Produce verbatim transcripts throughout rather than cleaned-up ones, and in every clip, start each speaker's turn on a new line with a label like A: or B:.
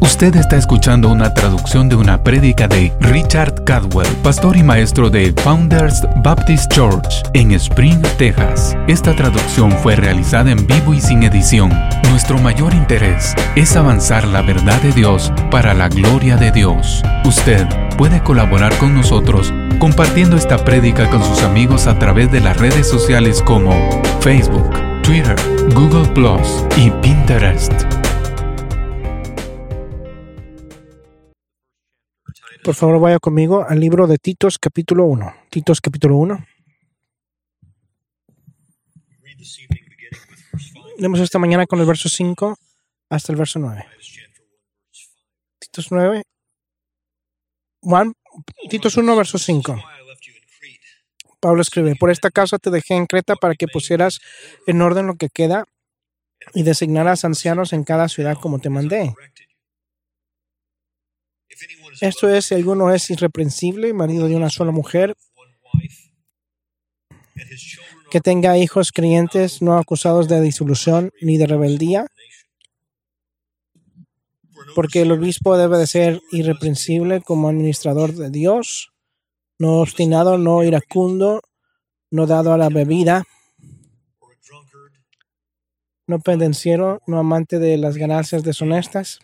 A: Usted está escuchando una traducción de una prédica de Richard Cadwell, pastor y maestro de Founders Baptist Church en Spring, Texas. Esta traducción fue realizada en vivo y sin edición. Nuestro mayor interés es avanzar la verdad de Dios para la gloria de Dios. Usted puede colaborar con nosotros compartiendo esta prédica con sus amigos a través de las redes sociales como Facebook, Twitter, Google plus, y Pinterest.
B: Por favor, vaya conmigo al libro de Titos, capítulo uno. Titos, capítulo uno. Leemos esta mañana con el verso cinco hasta el verso nueve. Titos nueve. Juan, Titos uno, verso cinco. Pablo escribe: Por esta causa te dejé en Creta para que pusieras en orden lo que queda y designaras ancianos en cada ciudad como te mandé. Esto es, si alguno es irreprensible, marido de una sola mujer, que tenga hijos creyentes no acusados de disolución ni de rebeldía, porque el obispo debe de ser irreprensible como administrador de Dios, no obstinado, no iracundo, no dado a la bebida, no pendenciero, no amante de las ganancias deshonestas,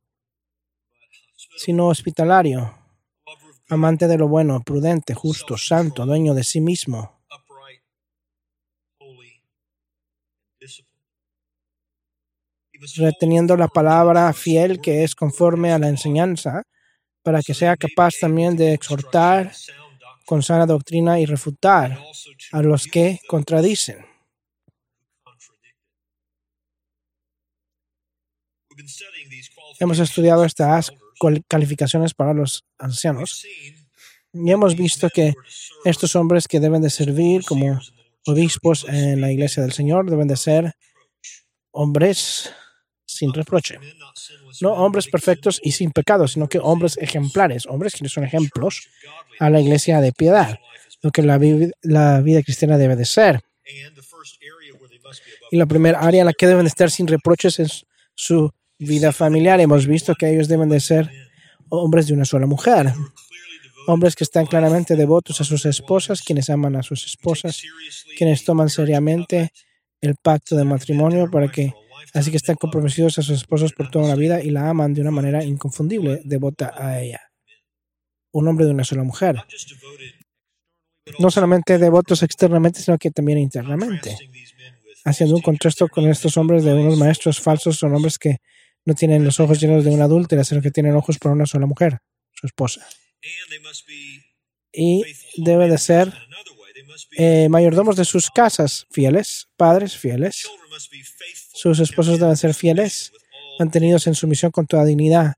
B: sino hospitalario, amante de lo bueno, prudente, justo, santo, dueño de sí mismo. Reteniendo la palabra fiel que es conforme a la enseñanza, para que sea capaz también de exhortar con sana doctrina y refutar a los que contradicen. Hemos estudiado estas calificaciones para los ancianos y hemos visto que estos hombres que deben de servir como obispos en la iglesia del Señor deben de ser hombres sin reproche. No hombres perfectos y sin pecado, sino que hombres ejemplares, hombres que son ejemplos a la iglesia de piedad, lo que la, vi- la vida cristiana debe de ser. Y la primera área en la que deben de estar sin reproches es su vida familiar. Hemos visto que ellos deben de ser hombres de una sola mujer, hombres que están claramente devotos a sus esposas, quienes aman a sus esposas, quienes toman seriamente el pacto de matrimonio, para que así que están comprometidos a sus esposas por toda la vida y la aman de una manera inconfundible, devota a ella. Un hombre de una sola mujer. No solamente devotos externamente, sino que también internamente. Haciendo un contraste con estos hombres de unos maestros falsos, son hombres que no tienen los ojos llenos de una adúltera, sino que tienen ojos por una sola mujer, su esposa. Y debe de ser eh, mayordomos de sus casas, fieles, padres fieles. Sus esposos deben ser fieles, mantenidos en sumisión con toda dignidad.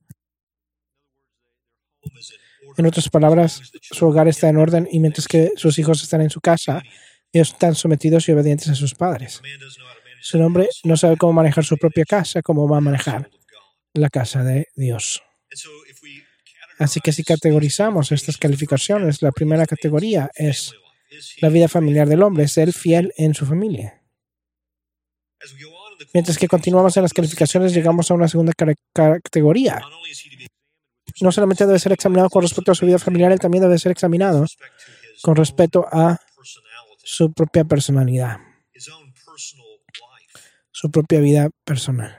B: En otras palabras, su hogar está en orden, y mientras que sus hijos están en su casa, ellos están sometidos y obedientes a sus padres. Si un hombre no sabe cómo manejar su propia casa, ¿cómo va a manejar la casa de Dios? Así que si categorizamos estas calificaciones, la primera categoría es la vida familiar del hombre, es el fiel en su familia. Mientras que continuamos en las calificaciones, llegamos a una segunda car- categoría. No solamente debe ser examinado con respecto a su vida familiar, él también debe ser examinado con respecto a su propia personalidad, su propia vida personal.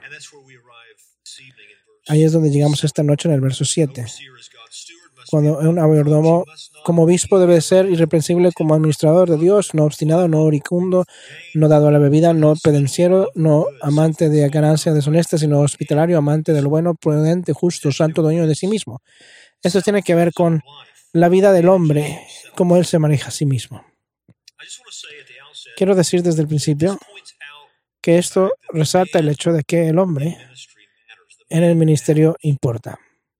B: Ahí es donde llegamos esta noche en el verso siete. Cuando un mayordomo como obispo debe ser irreprensible como administrador de Dios, no obstinado, no iricundo, no dado a la bebida, no pendenciero, no amante de ganancia deshonesta, sino hospitalario, amante de lo bueno, prudente, justo, santo, dueño de sí mismo. Esto tiene que ver con la vida del hombre, cómo él se maneja a sí mismo. Quiero decir desde el principio que esto resalta el hecho de que el hombre en el ministerio importa.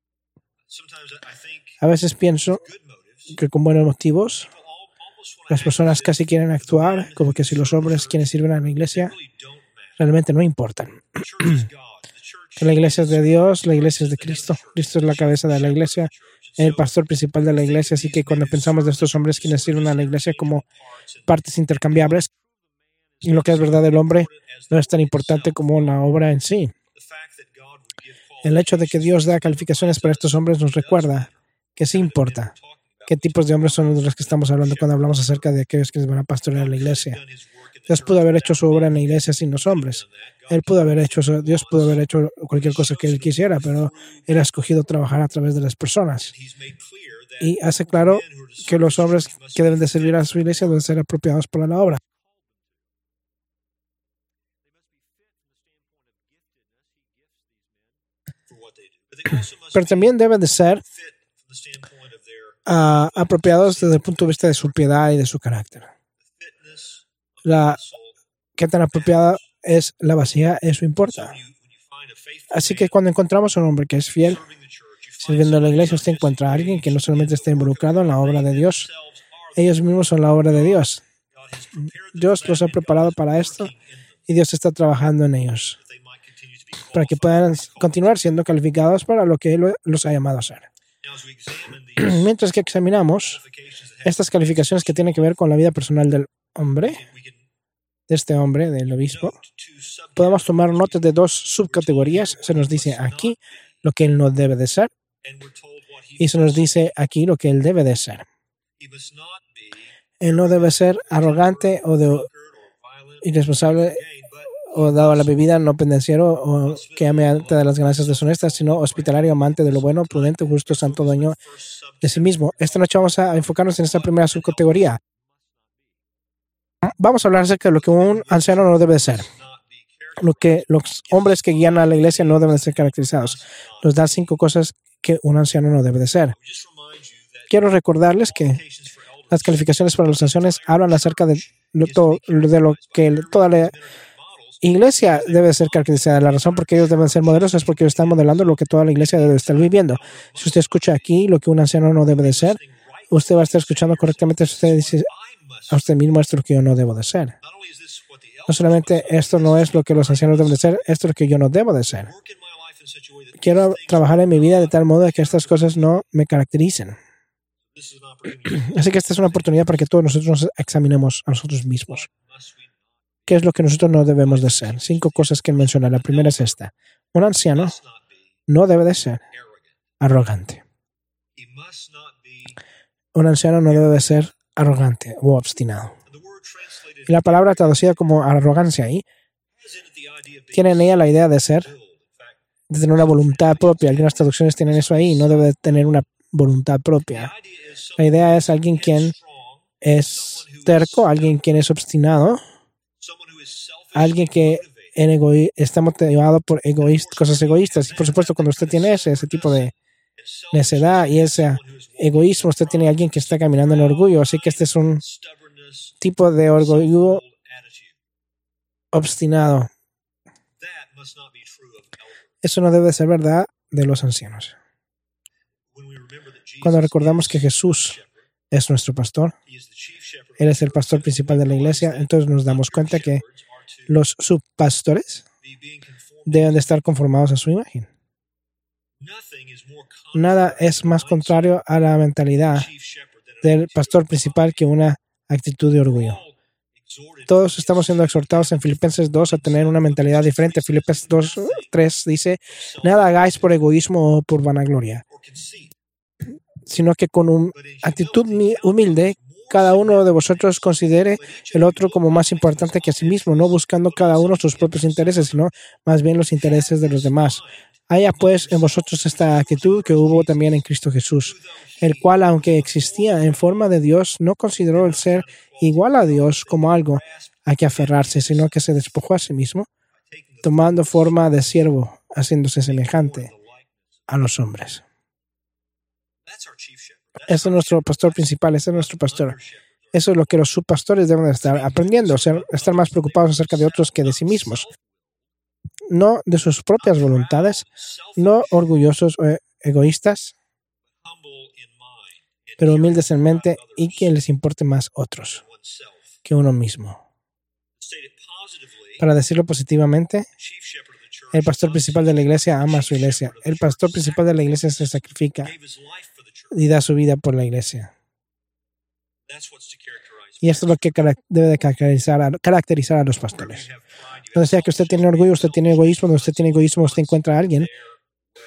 B: A veces pienso que con buenos motivos las personas casi quieren actuar como que si los hombres quienes sirven a la iglesia realmente no importan. Que la iglesia es de Dios, la iglesia es de Cristo. Cristo es la cabeza de la iglesia, el pastor principal de la iglesia. Así que cuando pensamos de estos hombres quienes sirven a la iglesia como partes intercambiables, y lo que es verdad del hombre no es tan importante como la obra en sí. El hecho de que Dios da calificaciones para estos hombres nos recuerda que sí importa qué tipos de hombres son los que estamos hablando cuando hablamos acerca de aquellos que van a pastorear la iglesia. Dios pudo haber hecho su obra en la iglesia sin los hombres. Él pudo haber hecho eso, Dios pudo haber hecho cualquier cosa que Él quisiera, pero Él ha escogido trabajar a través de las personas. Y hace claro que los hombres que deben de servir a su iglesia deben ser apropiados para la obra. Pero también deben de ser uh, apropiados desde el punto de vista de su piedad y de su carácter. La, qué tan apropiada es la vasija, eso importa. Así que cuando encontramos a un hombre que es fiel, sirviendo a la iglesia, usted encuentra a alguien que no solamente está involucrado en la obra de Dios, ellos mismos son la obra de Dios. Dios los ha preparado para esto y Dios está trabajando en ellos para que puedan continuar siendo calificados para lo que Él los ha llamado a hacer. Mientras que examinamos estas calificaciones que tienen que ver con la vida personal del hombre, de este hombre, del obispo, podemos tomar notas de dos subcategorías. Se nos dice aquí lo que él no debe de ser y se nos dice aquí lo que él debe de ser. Él no debe ser arrogante o de irresponsable o dado a la bebida, no pendenciero o que ame ante de las ganancias deshonestas, sino hospitalario, amante de lo bueno, prudente, justo, santo, dueño de sí mismo. Esta noche vamos a enfocarnos en esta primera subcategoría. Vamos a hablar acerca de lo que un anciano no debe de ser. Lo que los hombres que guían a la iglesia no deben de ser caracterizados. Nos da cinco cosas que un anciano no debe de ser. Quiero recordarles que las calificaciones para los ancianos hablan acerca de lo, to, de lo que toda la iglesia debe ser caracterizada. La razón por qué ellos deben ser modelos es porque ellos están modelando lo que toda la iglesia debe estar viviendo. Si usted escucha aquí lo que un anciano no debe de ser, usted va a estar escuchando correctamente. Si usted dice a usted mismo, esto es lo que yo no debo de ser. No solamente esto no es lo que los ancianos deben de ser, esto es lo que yo no debo de ser. Quiero trabajar en mi vida de tal modo que estas cosas no me caractericen. Así que esta es una oportunidad para que todos nosotros nos examinemos a nosotros mismos. ¿Qué es lo que nosotros no debemos de ser? Cinco cosas que menciona. La primera es esta. Un anciano no debe de ser arrogante. Un anciano no debe de ser arrogante o obstinado. Y la palabra traducida como arrogancia ahí tiene en ella la idea de ser, de tener una voluntad propia. Algunas traducciones tienen eso ahí, no debe de tener una voluntad propia. La idea es alguien quien es terco, alguien quien es obstinado, alguien que en egoí- está motivado por egoíst- cosas egoístas. Y por supuesto, cuando usted tiene ese, ese tipo de necedad y ese egoísmo, usted tiene alguien que está caminando en orgullo. Así que este es un tipo de orgullo obstinado. Eso no debe ser verdad de los ancianos. Cuando recordamos que Jesús es nuestro pastor, Él es el pastor principal de la iglesia, entonces nos damos cuenta que los subpastores deben de estar conformados a su imagen. Nada es más contrario a la mentalidad del pastor principal que una actitud de orgullo. Todos estamos siendo exhortados en Filipenses dos a tener una mentalidad diferente. Filipenses dos, tres dice, nada hagáis por egoísmo o por vanagloria, sino que con una actitud humilde, cada uno de vosotros considere el otro como más importante que a sí mismo, no buscando cada uno sus propios intereses, sino más bien los intereses de los demás. Haya pues en vosotros esta actitud que hubo también en Cristo Jesús, el cual, aunque existía en forma de Dios, no consideró el ser igual a Dios como algo a que aferrarse, sino que se despojó a sí mismo, tomando forma de siervo, haciéndose semejante a los hombres. Este es nuestro pastor principal, este es nuestro pastor. Eso es lo que los subpastores deben estar aprendiendo, o sea, estar más preocupados acerca de otros que de sí mismos. No de sus propias voluntades, no orgullosos o egoístas, pero humildes en mente y que les importe más otros que uno mismo. Para decirlo positivamente, el pastor principal de la iglesia ama a su iglesia. El pastor principal de la iglesia se sacrifica y da su vida por la iglesia. Y esto es lo que debe de caracterizar a, caracterizar a los pastores. Donde sea que usted tiene orgullo, usted tiene egoísmo, donde usted tiene egoísmo, usted encuentra a alguien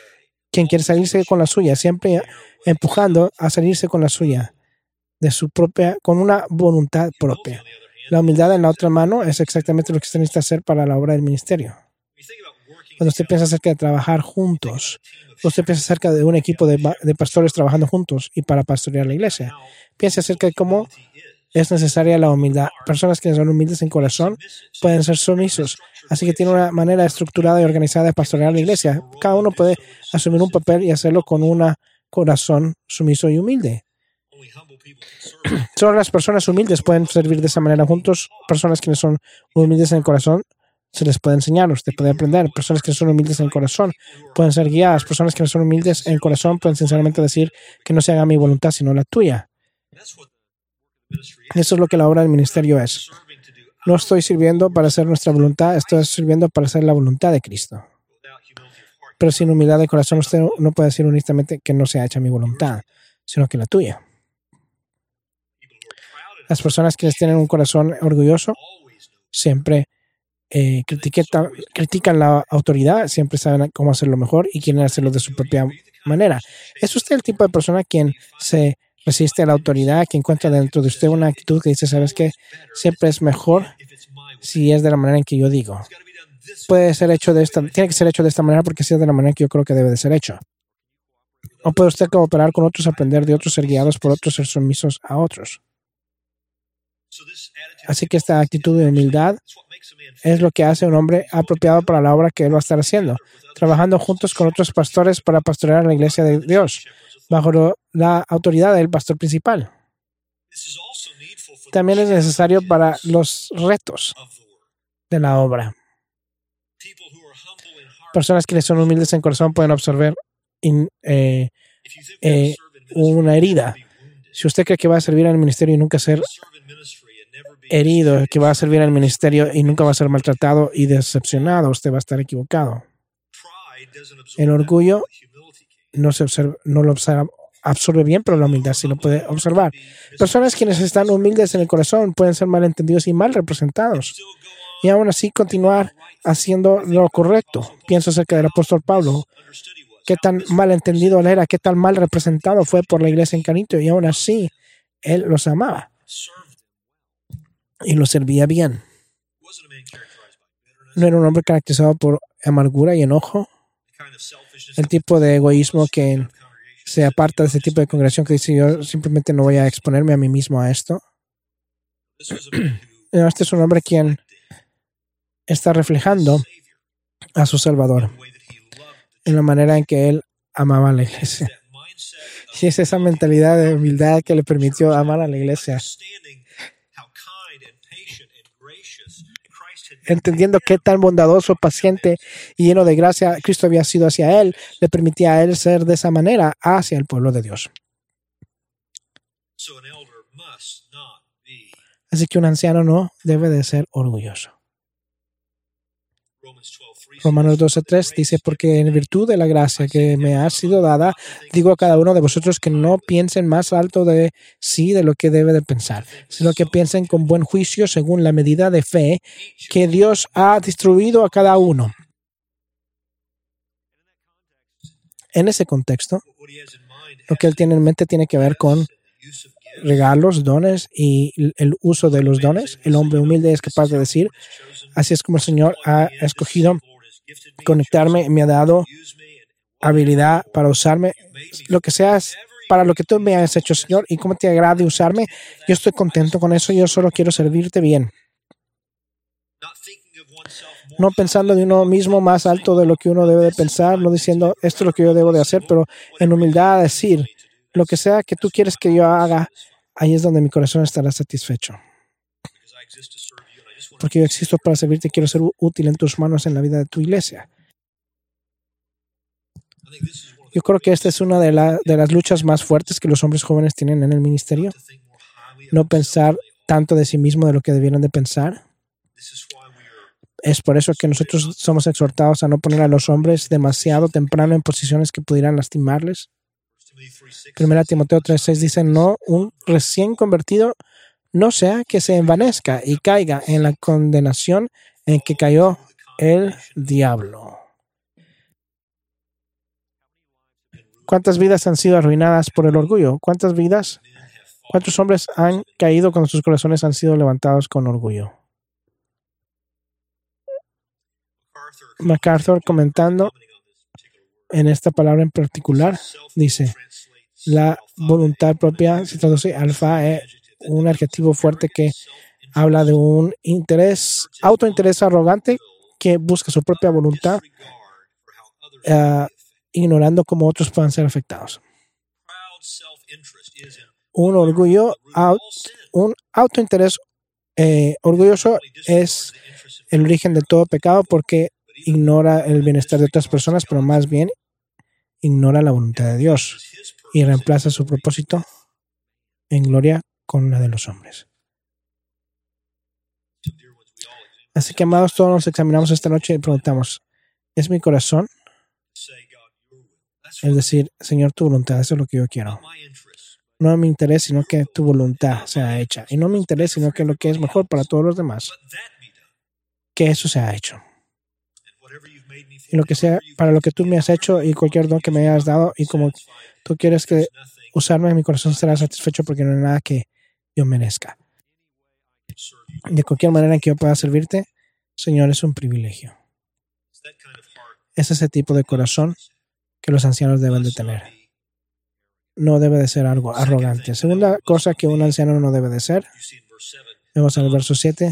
B: quien quiere salirse con la suya, siempre empujando a salirse con la suya, de su propia, con una voluntad propia. La humildad en la otra mano es exactamente lo que usted necesita hacer para la obra del ministerio. Cuando usted piensa acerca de trabajar juntos, usted piensa acerca de un equipo de, de pastores trabajando juntos y para pastorear la iglesia, piensa acerca de cómo es necesaria la humildad. Personas que son humildes en corazón pueden ser sumisos. Así que tiene una manera estructurada y organizada de pastorear la iglesia. Cada uno puede asumir un papel y hacerlo con un corazón sumiso y humilde. Solo las personas humildes pueden servir de esa manera juntos. Personas que no son humildes en el corazón se les puede enseñar, usted puede aprender. Personas que no son humildes en el corazón pueden ser guiadas. Personas que no son humildes en el corazón pueden sinceramente decir que no se haga mi voluntad sino la tuya. Eso es lo que la obra del ministerio es. No estoy sirviendo para hacer nuestra voluntad, estoy sirviendo para hacer la voluntad de Cristo. Pero sin humildad de corazón usted no puede decir honestamente que no se ha hecho mi voluntad, sino que la tuya. Las personas que tienen un corazón orgulloso siempre eh, critican, critican la autoridad, siempre saben cómo hacerlo mejor y quieren hacerlo de su propia manera. ¿Es usted el tipo de persona quien se resiste a la autoridad, que encuentra dentro de usted una actitud que dice, ¿sabes qué? Siempre es mejor si es de la manera en que yo digo. Puede ser hecho de esta, tiene que ser hecho de esta manera porque si es de la manera que yo creo que debe de ser hecho. O puede usted cooperar con otros, aprender de otros, ser guiados por otros, ser sumisos a otros. Así que esta actitud de humildad es lo que hace un hombre apropiado para la obra que él va a estar haciendo, trabajando juntos con otros pastores para pastorear la iglesia de Dios, bajo la autoridad del pastor principal. También es necesario para los retos de la obra. Personas que son humildes en corazón pueden absorber in, eh, eh, una herida. Si usted cree que va a servir al ministerio y nunca ser herido, que va a servir al ministerio y nunca va a ser maltratado y decepcionado, usted va a estar equivocado. El orgullo no se observa, no lo observa, absorbe bien, pero la humildad sí lo puede observar. Personas quienes están humildes en el corazón pueden ser malentendidos y mal representados. Y aún así continuar haciendo lo correcto. Pienso acerca del apóstol Pablo. Qué tan malentendido él era, qué tan mal representado fue por la iglesia en Corinto. Y aún así, él los amaba. Y los servía bien. No era un hombre caracterizado por amargura y enojo. El tipo de egoísmo que se aparta de ese tipo de congregación que dice yo simplemente no voy a exponerme a mí mismo a esto. Este es un hombre quien está reflejando a su Salvador en la manera en que él amaba a la iglesia. Y es esa mentalidad de humildad que le permitió amar a la iglesia. Entendiendo qué tan bondadoso, paciente y lleno de gracia Cristo había sido hacia él, le permitía a él ser de esa manera hacia el pueblo de Dios. Así que un anciano no debe de ser orgulloso. Romanos doce tres dice, porque en virtud de la gracia que me ha sido dada, digo a cada uno de vosotros que no piensen más alto de sí de lo que debe de pensar, sino que piensen con buen juicio según la medida de fe que Dios ha distribuido a cada uno. En ese contexto, lo que él tiene en mente tiene que ver con regalos, dones y el uso de los dones. El hombre humilde es capaz de decir, así es como el Señor ha escogido conectarme, me ha dado habilidad para usarme, lo que sea para lo que tú me has hecho, Señor, y cómo te agrade usarme, yo estoy contento con eso, yo solo quiero servirte bien. No pensando de uno mismo más alto de lo que uno debe de pensar, no diciendo esto es lo que yo debo de hacer, pero en humildad decir lo que sea que tú quieres que yo haga, ahí es donde mi corazón estará satisfecho. Porque yo existo para servirte y quiero ser útil en tus manos en la vida de tu iglesia. Yo creo que esta es una de, la, de las luchas más fuertes que los hombres jóvenes tienen en el ministerio. No pensar tanto de sí mismo de lo que debieran de pensar. Es por eso que nosotros somos exhortados a no poner a los hombres demasiado temprano en posiciones que pudieran lastimarles. Primera Timoteo tres seis dice, no, un recién convertido no sea que se envanezca y caiga en la condenación en que cayó el diablo. ¿Cuántas vidas han sido arruinadas por el orgullo? ¿Cuántas vidas, cuántos hombres han caído cuando sus corazones han sido levantados con orgullo? MacArthur, comentando en esta palabra en particular, dice, la voluntad propia se traduce alfa, es un adjetivo fuerte que habla de un interés, autointerés arrogante que busca su propia voluntad, uh, ignorando cómo otros puedan ser afectados. Un orgullo, out, un autointerés eh, orgulloso es el origen de todo pecado porque ignora el bienestar de otras personas, pero más bien ignora la voluntad de Dios y reemplaza su propósito en gloria con la de los hombres. Así que, amados, todos nos examinamos esta noche y preguntamos, ¿es mi corazón? Es decir, Señor, tu voluntad, eso es lo que yo quiero. No mi interés, sino que tu voluntad sea hecha. Y no mi interés, sino que lo que es mejor para todos los demás, que eso sea hecho. Y lo que sea, para lo que tú me has hecho y cualquier don que me hayas dado y como tú quieres que usarme, mi corazón estará satisfecho porque no hay nada que yo merezca. De cualquier manera en que yo pueda servirte, Señor, es un privilegio. Es ese tipo de corazón que los ancianos deben de tener. No debe de ser algo arrogante. Segunda cosa que un anciano no debe de ser, vemos en el verso siete,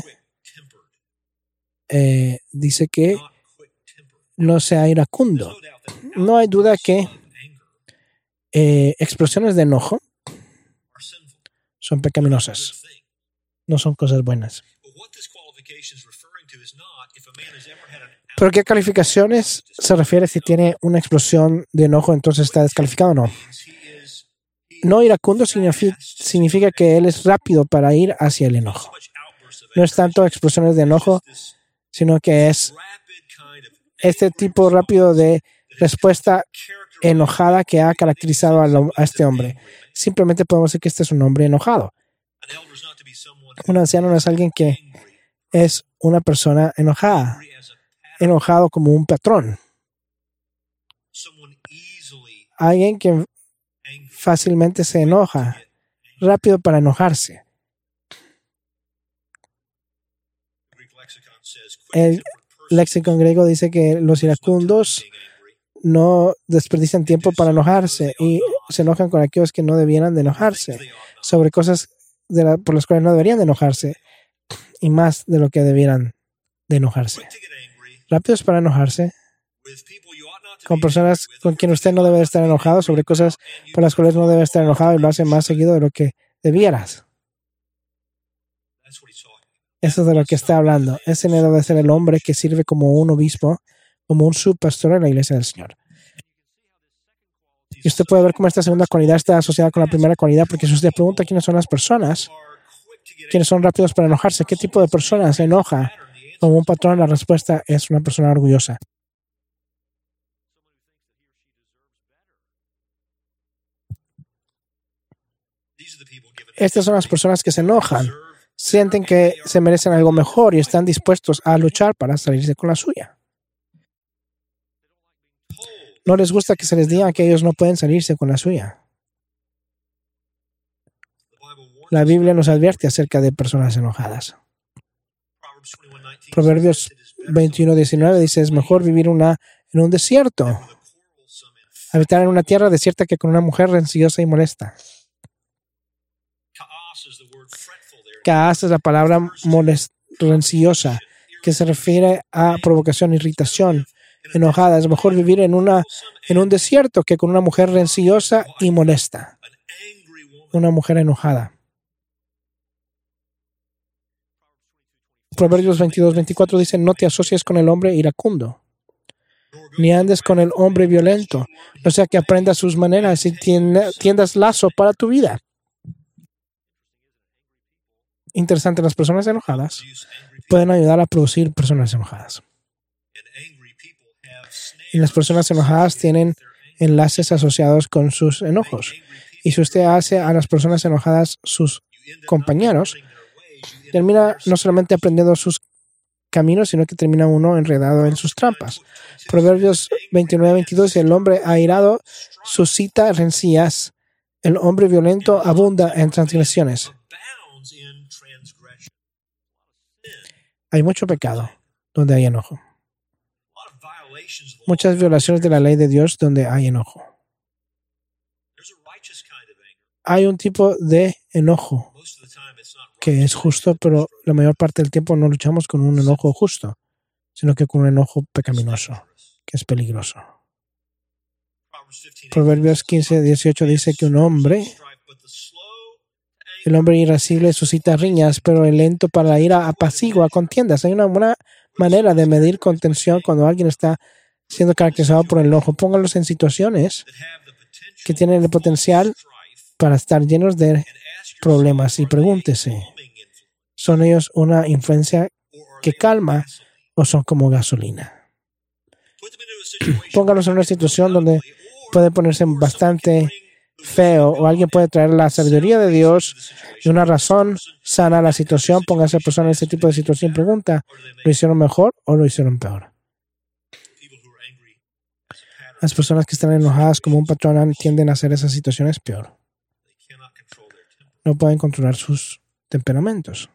B: eh, dice que no sea iracundo. No hay duda que eh, explosiones de enojo son pecaminosas. No son cosas buenas. ¿Pero qué calificaciones se refiere si tiene una explosión de enojo, entonces está descalificado o no? No iracundo significa, significa que él es rápido para ir hacia el enojo. No es tanto explosiones de enojo, sino que es este tipo rápido de respuesta enojada que ha caracterizado a, lo, a este hombre. Simplemente podemos decir que este es un hombre enojado. Un anciano no es alguien que es una persona enojada, enojado como un patrón. Alguien que fácilmente se enoja, rápido para enojarse. El léxico griego dice que los iracundos no desperdician tiempo para enojarse y se enojan con aquellos que no debieran de enojarse sobre cosas de la, por las cuales no deberían de enojarse y más de lo que debieran de enojarse. Rápidos para enojarse con personas con quien usted no debe de estar enojado sobre cosas por las cuales no debe estar enojado y lo hace más seguido de lo que debieras. Eso es de lo que está hablando. Ese no debe ser el hombre que sirve como un obispo, como un subpastor en la iglesia del Señor. Y usted puede ver cómo esta segunda cualidad está asociada con la primera cualidad, porque si usted pregunta quiénes son las personas, quiénes son rápidos para enojarse, qué tipo de persona se enoja como un patrón, la respuesta es una persona orgullosa. Estas son las personas que se enojan, sienten que se merecen algo mejor y están dispuestos a luchar para salirse con la suya. No les gusta que se les diga que ellos no pueden salirse con la suya. La Biblia nos advierte acerca de personas enojadas. Proverbios veintiuno diecinueve dice, es mejor vivir una, en un desierto, habitar en una tierra desierta que con una mujer rencillosa y molesta. Kaas es la palabra molest, rencillosa, que se refiere a provocación, irritación, enojada. Es mejor vivir en, una, en un desierto que con una mujer rencillosa y molesta. Una mujer enojada. Proverbios veintidós veinticuatro dice, no te asocies con el hombre iracundo, ni andes con el hombre violento, no sea que aprendas sus maneras y tiendas lazo para tu vida. Interesante, las personas enojadas pueden ayudar a producir personas enojadas. Y las personas enojadas tienen enlaces asociados con sus enojos. Y si usted hace a las personas enojadas sus compañeros, termina no solamente aprendiendo sus camino, sino que termina uno enredado en sus trampas. Proverbios veintinueve veintidós, el hombre airado suscita rencillas, el hombre violento abunda en transgresiones. Hay mucho pecado donde hay enojo. Muchas violaciones de la ley de Dios donde hay enojo. Hay un tipo de enojo que es justo, pero la mayor parte del tiempo no luchamos con un enojo justo, sino que con un enojo pecaminoso, que es peligroso. Proverbios quince dieciocho dice que un hombre, el hombre irascible suscita riñas, pero el lento para la ira apacigua contiendas. Hay una buena manera de medir contención cuando alguien está siendo caracterizado por el enojo. Póngalos en situaciones que tienen el potencial para estar llenos de problemas y pregúntese, ¿son ellos una influencia que calma o son como gasolina? Póngalos en una situación donde puede ponerse bastante feo o alguien puede traer la sabiduría de Dios y una razón sana a la situación. Póngase a persona en ese tipo de situación y pregunta, ¿lo hicieron mejor o lo hicieron peor? Las personas que están enojadas como un patrón tienden a hacer esas situaciones peor. No pueden controlar sus temperamentos.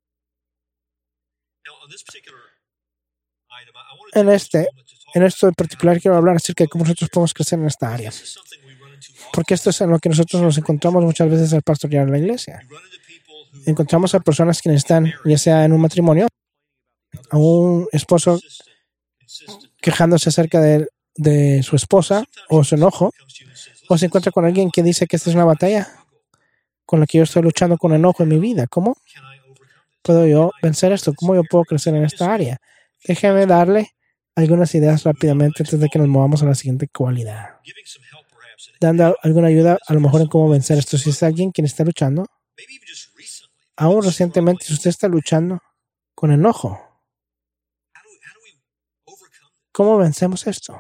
B: En este, en esto en particular quiero hablar acerca de cómo nosotros podemos crecer en esta área. Porque esto es en lo que nosotros nos encontramos muchas veces al pastorear la iglesia. Encontramos a personas que están, ya sea en un matrimonio, a un esposo quejándose acerca de, de su esposa o su enojo, o se encuentra con alguien que dice que esta es una batalla con la que yo estoy luchando con enojo en mi vida. ¿Cómo puedo yo vencer esto? ¿Cómo yo puedo crecer en esta área? Déjeme darle algunas ideas rápidamente antes de que nos movamos a la siguiente cualidad. Dando alguna ayuda a lo mejor en cómo vencer esto. Si es alguien quien está luchando, aún recientemente, si usted está luchando con enojo, ¿cómo vencemos esto?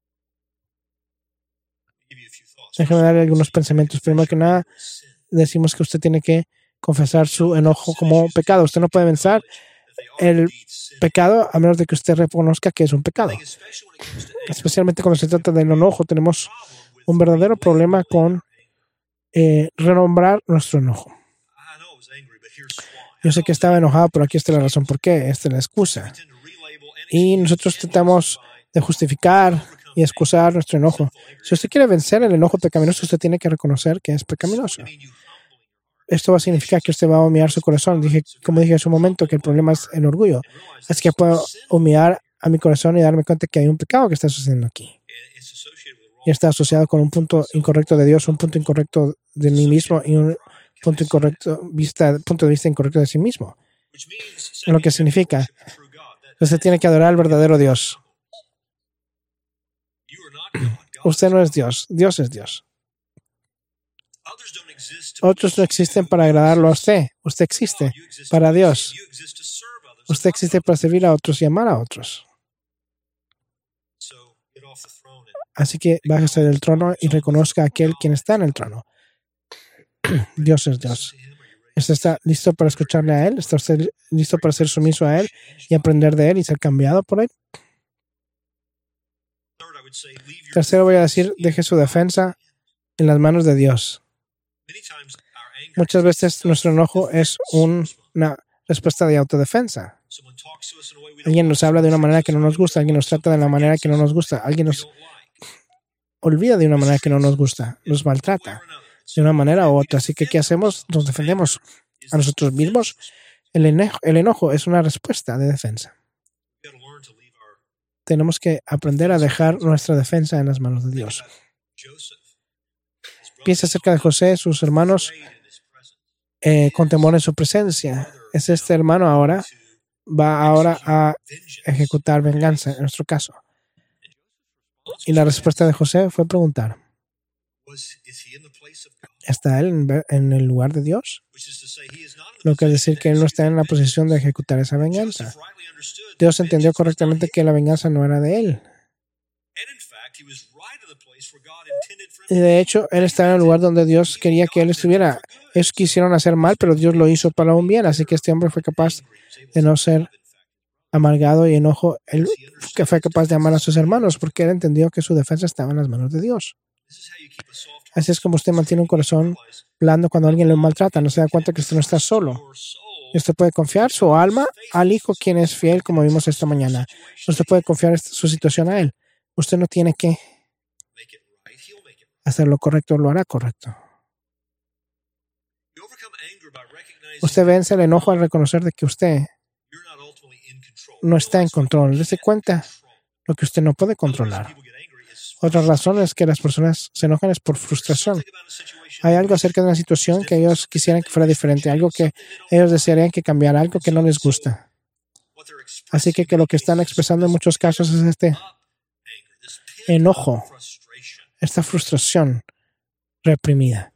B: Déjeme darle algunos pensamientos. Primero que nada, decimos que usted tiene que confesar su enojo como pecado. Usted no puede vencer el pecado a menos de que usted reconozca que es un pecado. Especialmente cuando se trata del enojo, tenemos un verdadero problema con eh, renombrar nuestro enojo. Yo sé que estaba enojado, pero aquí está la razón por qué. Esta es la excusa. Y nosotros tratamos de justificar y excusar nuestro enojo. Si usted quiere vencer el enojo pecaminoso, usted tiene que reconocer que es pecaminoso. Esto va a significar que usted va a humillar su corazón. Dije, como dije hace un momento, que el problema es el orgullo. Así que puedo humillar a mi corazón y darme cuenta que hay un pecado que está sucediendo aquí. Y está asociado con un punto incorrecto de Dios, un punto incorrecto de mí mismo y un punto incorrecto vista, punto de vista incorrecto de sí mismo. Lo que significa, usted tiene que adorar al verdadero Dios. Usted no es Dios, Dios es Dios. Otros no existen para agradarlo a usted. Usted existe para Dios. Usted existe para servir a otros y amar a otros. Así que bájese del trono y reconozca a aquel quien está en el trono. Dios es Dios. ¿Usted está listo para escucharle a Él? ¿Está usted listo para ser sumiso a Él y aprender de Él y ser cambiado por Él? Tercero, voy a decir, deje su defensa en las manos de Dios. Muchas veces nuestro enojo es un, una respuesta de autodefensa. Alguien nos habla de una manera que no nos gusta, alguien nos trata de la manera que no nos gusta, alguien nos olvida de una manera que no nos gusta, nos maltrata de una manera u otra. Así que, ¿qué hacemos? Nos defendemos a nosotros mismos. El enojo, el enojo es una respuesta de defensa. Tenemos que aprender a dejar nuestra defensa en las manos de Dios. Piensa acerca de José, sus hermanos, eh, con temor en su presencia. Es este hermano ahora, va ahora a ejecutar venganza, en nuestro caso. Y la respuesta de José fue preguntar, ¿está él en, en el lugar de Dios? Lo que es decir que él no está en la posición de ejecutar esa venganza. Dios entendió correctamente que la venganza no era de él. Y de hecho, él estaba en el lugar donde Dios quería que él estuviera. Ellos quisieron hacer mal, pero Dios lo hizo para un bien. Así que este hombre fue capaz de no ser amargado y enojo, él que fue capaz de amar a sus hermanos porque él entendió que su defensa estaba en las manos de Dios. Así es como usted mantiene un corazón blando cuando alguien lo maltrata. No se da cuenta que usted no está solo. Y usted puede confiar su alma al Hijo, quien es fiel, como vimos esta mañana. Usted puede confiar su situación a Él. Usted no tiene que hacer lo correcto, lo hará correcto. Usted vence el enojo al reconocer de que usted no está en control. Dese cuenta lo que usted no puede controlar. Otra razón es que las personas se enojan es por frustración. Hay algo acerca de una situación que ellos quisieran que fuera diferente, algo que ellos desearían que cambiara, algo que no les gusta. Así que, que lo que están expresando en muchos casos es este enojo, esta frustración reprimida.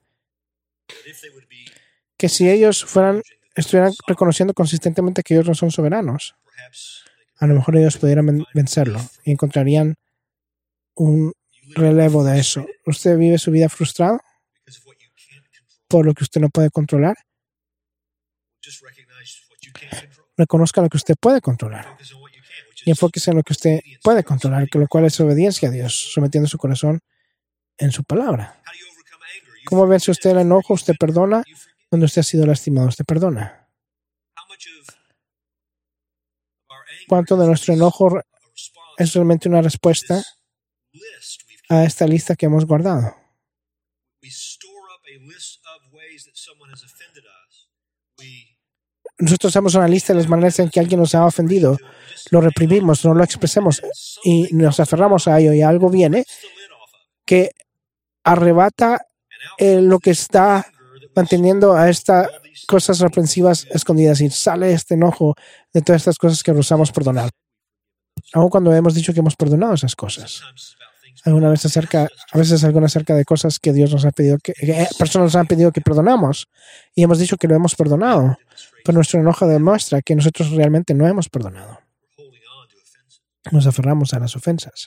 B: Que si ellos fueran, estuvieran reconociendo consistentemente que ellos no son soberanos, a lo mejor ellos pudieran vencerlo y encontrarían un relevo de eso. ¿Usted vive su vida frustrado por lo que usted no puede controlar? Reconozca lo que usted puede controlar y enfóquese en lo que usted puede controlar, que lo cual es obediencia a Dios, sometiendo su corazón en su palabra. ¿Cómo vence usted el enojo? Usted perdona. Cuando usted ha sido lastimado, usted perdona. ¿Cuánto de nuestro enojo es realmente una respuesta a esta lista que hemos guardado? Nosotros hacemos una lista de las maneras en que alguien nos ha ofendido. Lo reprimimos, no lo expresemos y nos aferramos a ello y algo viene que arrebata eh, lo que está manteniendo a estas cosas reprensivas escondidas y sale este enojo de todas estas cosas que rehusamos perdonar. Aun cuando hemos dicho que hemos perdonado esas cosas. Alguna vez acerca, a veces alguna acerca de cosas que Dios nos ha pedido, que, que personas nos han pedido que perdonamos y hemos dicho que lo hemos perdonado, pero nuestro enojo demuestra que nosotros realmente no hemos perdonado. Nos aferramos a las ofensas.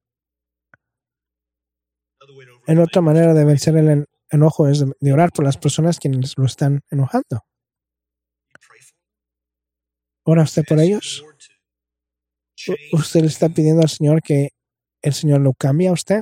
B: En otra manera de vencer el enojo es de orar por las personas quienes lo están enojando. ¿Ora usted por ellos? ¿Usted le está pidiendo al Señor que el Señor lo cambie a usted?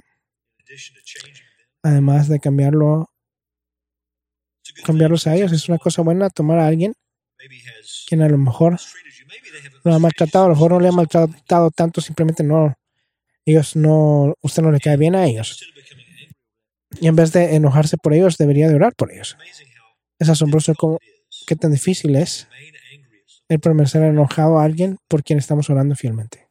B: Además de cambiarlo, cambiarlos a ellos, es una cosa buena tomar a alguien quien a lo mejor lo ha maltratado, a lo mejor no le ha maltratado tanto, simplemente no, ellos no, usted no le cae bien a ellos. Y en vez de enojarse por ellos, debería de orar por ellos. Es asombroso cómo, qué tan difícil es el permanecer enojado a alguien por quien estamos orando fielmente.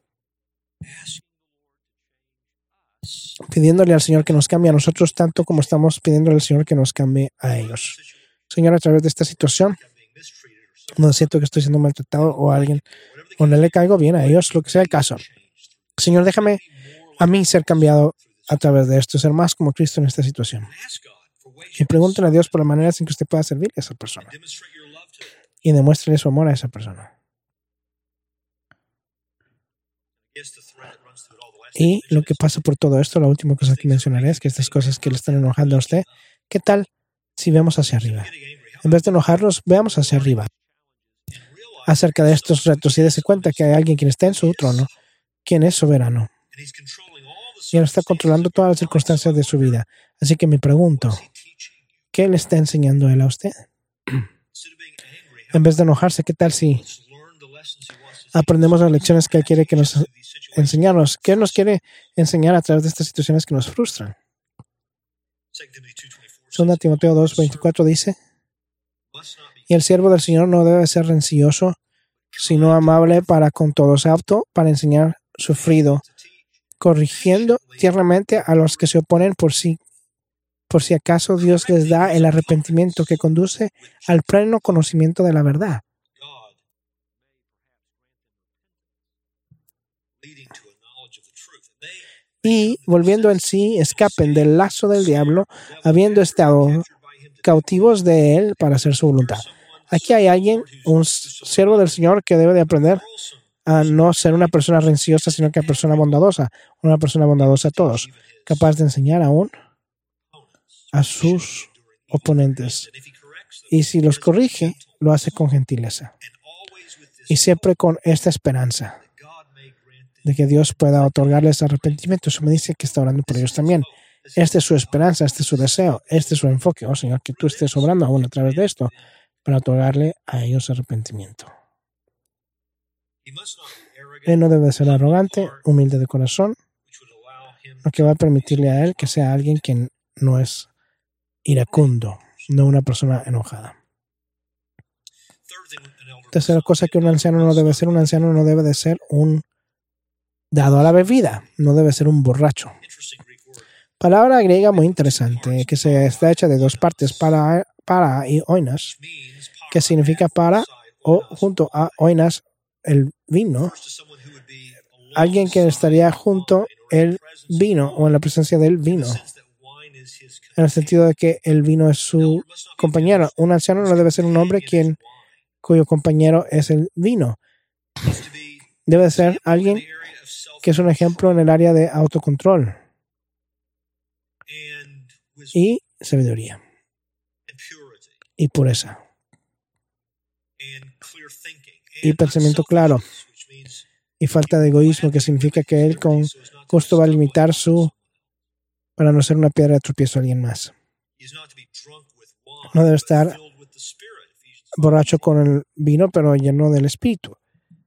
B: Pidiéndole al Señor que nos cambie a nosotros tanto como estamos pidiéndole al Señor que nos cambie a ellos. Señor, a través de esta situación, no siento que estoy siendo maltratado o a alguien, o no le caigo bien a ellos, lo que sea el caso. Señor, déjame a mí ser cambiado a través de esto, ser más como Cristo en esta situación. Y pregúntale a Dios por las maneras en que usted pueda servirle a esa persona. Y demuéstrele su amor a esa persona. Y lo que pasa por todo esto, la última cosa que mencionaré es que estas cosas que le están enojando a usted, ¿qué tal si vemos hacia arriba? En vez de enojarnos, veamos hacia arriba. Acerca de estos retos y dése cuenta que hay alguien quien está en su trono, quien es soberano. Y él está controlando todas las circunstancias de su vida. Así que me pregunto, ¿qué le está enseñando él a usted? En vez de enojarse, ¿qué tal si aprendemos las lecciones que él quiere que nos enseñarnos? ¿Qué nos quiere enseñar a través de estas situaciones que nos frustran? Segunda Timoteo dos veinticuatro dice, y el siervo del Señor no debe ser rencilloso, sino amable para con todos, apto para enseñar, sufrido, corrigiendo tiernamente a los que se oponen por sí, por si acaso Dios les da el arrepentimiento que conduce al pleno conocimiento de la verdad. Y, volviendo en sí, escapen del lazo del diablo, habiendo estado cautivos de él para hacer su voluntad. Aquí hay alguien, un siervo del Señor, que debe de aprender a no ser una persona rencillosa, sino que una persona bondadosa, una persona bondadosa a todos, capaz de enseñar aún a sus oponentes. Y si los corrige, lo hace con gentileza. y siempre con esta esperanza de que Dios pueda otorgarles arrepentimiento. Eso me dice que está orando por ellos también. Esta es su esperanza, este es su deseo, este es su enfoque. Oh Señor, que tú estés obrando aún a través de esto para otorgarle a ellos arrepentimiento. Él no debe ser arrogante, humilde de corazón, lo que va a permitirle a él que sea alguien que no es iracundo, no una persona enojada. Tercera cosa que un anciano no debe ser, un anciano no debe de ser un dado a la bebida, no debe ser un borracho. Palabra griega muy interesante, que se está hecha de dos partes, para, para y oinas, que significa para o junto a oinas, el vino. Alguien que estaría junto el vino o en la presencia del vino, en el sentido de que el vino es su compañero. Un anciano no debe ser un hombre quien, cuyo compañero es el vino. Debe ser alguien que es un ejemplo en el área de autocontrol y sabiduría y pureza y pensamiento claro y falta de egoísmo, que significa que él con gusto va a limitar su para no ser una piedra de tropiezo a alguien más. No debe estar borracho con el vino, pero lleno del espíritu.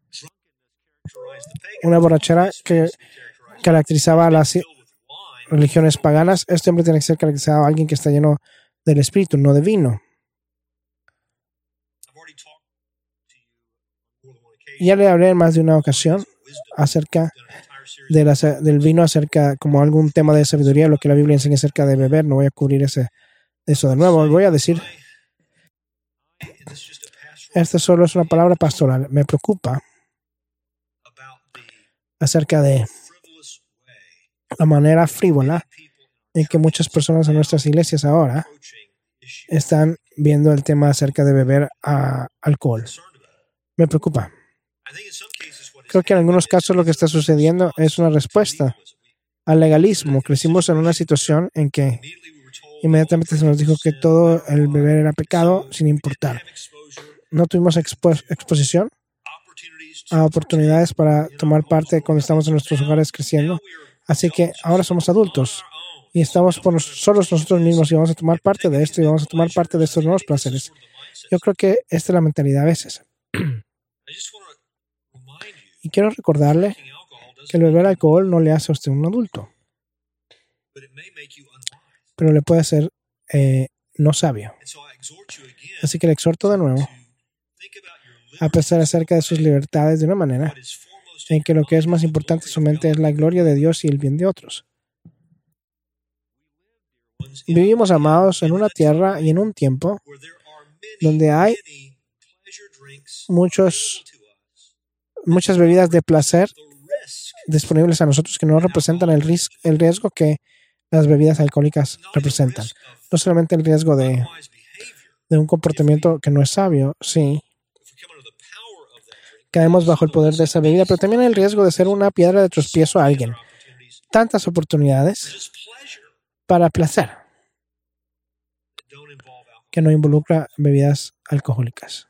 B: Una borrachera que caracterizaba a las religiones paganas, este hombre tiene que ser caracterizado a alguien que está lleno del espíritu, no de vino. Ya le hablé en más de una ocasión acerca de la, del vino, acerca como algún tema de sabiduría, lo que la Biblia enseña acerca de beber. No voy a cubrir ese, eso de nuevo. Voy a decir, esta solo es una palabra pastoral. Me preocupa acerca de la manera frívola en que muchas personas en nuestras iglesias ahora están viendo el tema acerca de beber a alcohol. Me preocupa. Creo que en algunos casos lo que está sucediendo es una respuesta al legalismo. Crecimos en una situación en que inmediatamente se nos dijo que todo el beber era pecado sin importar. No tuvimos expo- exposición a oportunidades para tomar parte cuando estamos en nuestros hogares creciendo. Así que ahora somos adultos y estamos por nos- solos nosotros mismos y vamos a tomar parte de esto y vamos a tomar parte de estos nuevos placeres. Yo creo que esta es la mentalidad a veces. Y quiero recordarle que el beber alcohol no le hace a usted un adulto, pero le puede hacer eh, no sabio. Así que le exhorto de nuevo a pensar acerca de sus libertades de una manera en que lo que es más importante en su mente es la gloria de Dios y el bien de otros. Vivimos, amados, en una tierra y en un tiempo donde hay muchos muchas bebidas de placer disponibles a nosotros que no representan el, ris- el riesgo que las bebidas alcohólicas representan. No solamente el riesgo de, de un comportamiento que no es sabio, sí, caemos bajo el poder de esa bebida, pero también el riesgo de ser una piedra de tropiezo a alguien. Tantas oportunidades para placer que no involucra bebidas alcohólicas.